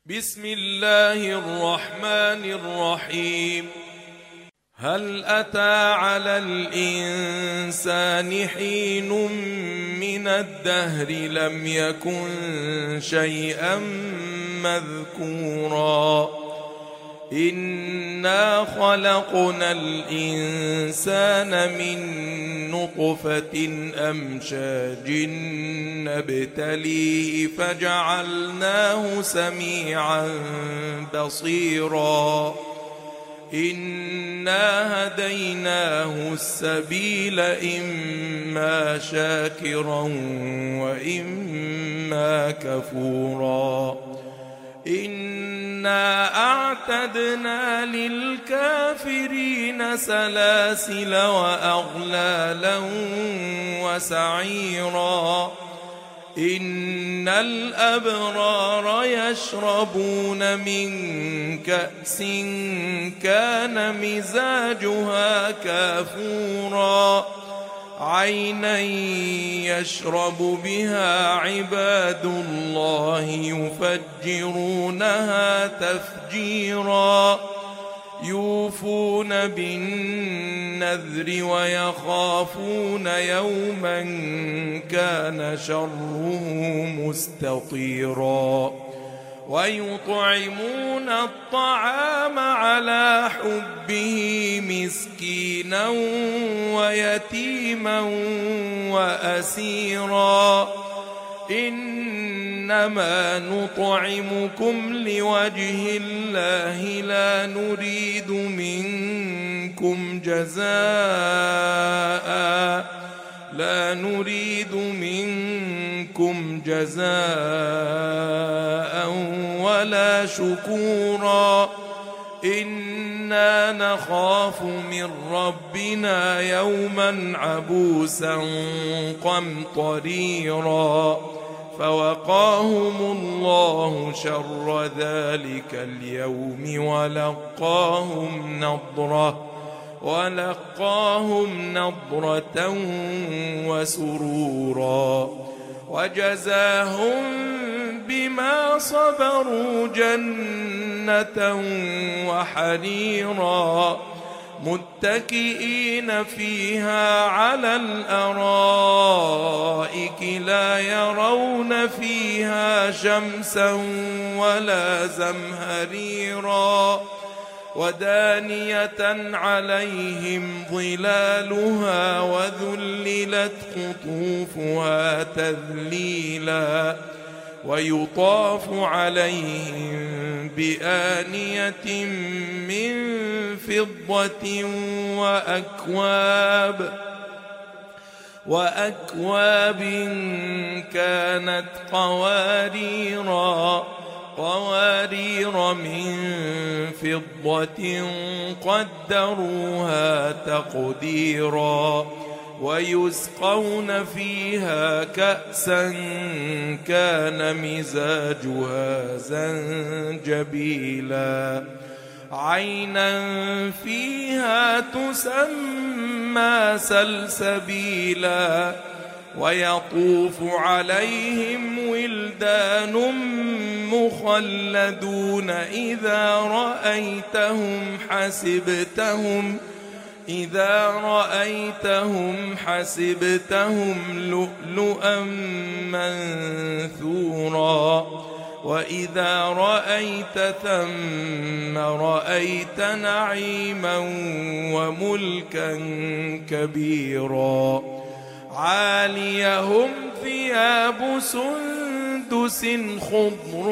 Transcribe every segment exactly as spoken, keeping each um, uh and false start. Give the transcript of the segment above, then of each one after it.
بسم الله الرحمن الرحيم. هل أتى على الإنسان حين من الدهر لم يكن شيئا مذكورا إنا خلقنا الإنسان من نطفة أمشاج نبتليه فجعلناه سميعا بصيرا إنا هديناه السبيل إما شاكرا وإما كفورا إنا أعتدنا للكافرين سلاسل وأغلالا وسعيرا إن الأبرار يشربون من كأس كان مزاجها كافورا عينا يشرب بها عباد الله يفجرونها تفجيرا يوفون بالنذر ويخافون يوما كان شره مستطيرا ويطعمون الطعام على حبه مسكينا ويتيما وأسيرا إنما نطعمكم لوجه الله لا نريد منكم جزاء لا نريد منكم جزاء ولا شكورا إنا نخاف من ربنا يوما عبوسا قمطريرا فوقاهم الله شر ذلك اليوم ولقاهم نضرة ولقاهم نضرة وسرورا وجزاهم بما صبروا جنة وحريرا متكئين فيها على الأرائك لا يرون فيها شمسا ولا زمهريرا ودانية عليهم ظلالها وذللت قطوفها تذليلا ويطاف عليهم بآنية من فضة وأكواب وأكواب كانت قواريرا قوارير من فضة قدروها تقديرا ويسقون فيها كأسا كان مزاجها زنجبيلا عينا فيها تسمى سلسبيلا ويطوف عليهم ولدان مخلدون إذا رأيتهم حسبتهم إذا رأيتهم حسبتهم لؤلؤا منثورا وإذا رأيت ثم رأيت نعيما وملكا كبيرا عاليهم ثياب سندس خضر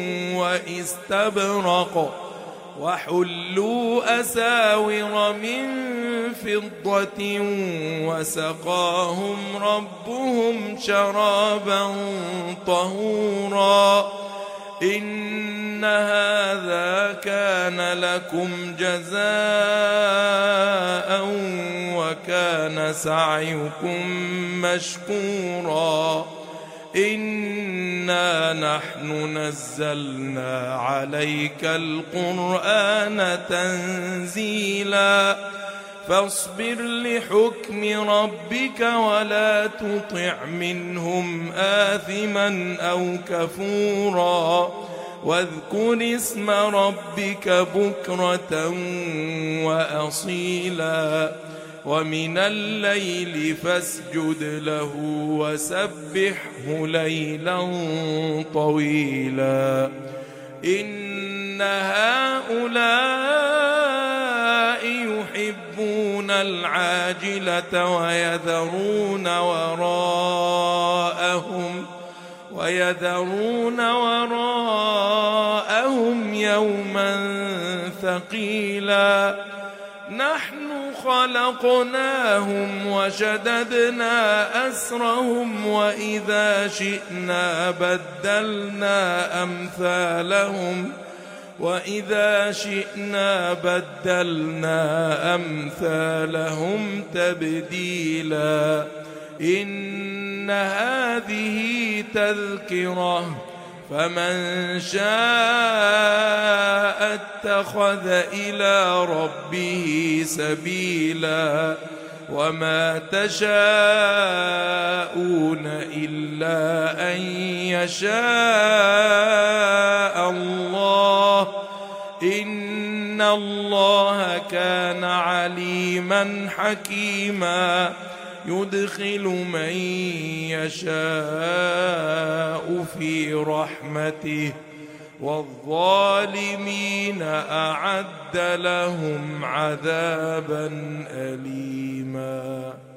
واستبرق وحلوا أساور من فضة وسقاهم ربهم شرابا طهورا إن هذا كان لكم جزاء وكان سعيكم مشكورا إنا نحن نزلنا عليك القرآن تنزيلا فاصبر لحكم ربك ولا تطع منهم آثما أو كفورا واذكر اسم ربك بكرة وأصيلا ومن الليل فاسجد له وسبحه ليلا طويلا إن هؤلاء يحبون العاجلة ويذرون وراءهم ويذرون وراءهم يوما ثقيلا نحن خلقناهم وشددنا أسرهم وإذا شئنا بدلنا أمثالهم وإذا شئنا بدلنا أمثالهم تبديلا إن هذه تذكرة فمن شاء اتخذ إلى ربه سبيلا وما تشاءون إلا أن يشاء الله إن الله كان عليما حكيما يدخل من يشاء في رحمته والظالمين أعد لهم عذابا أليما.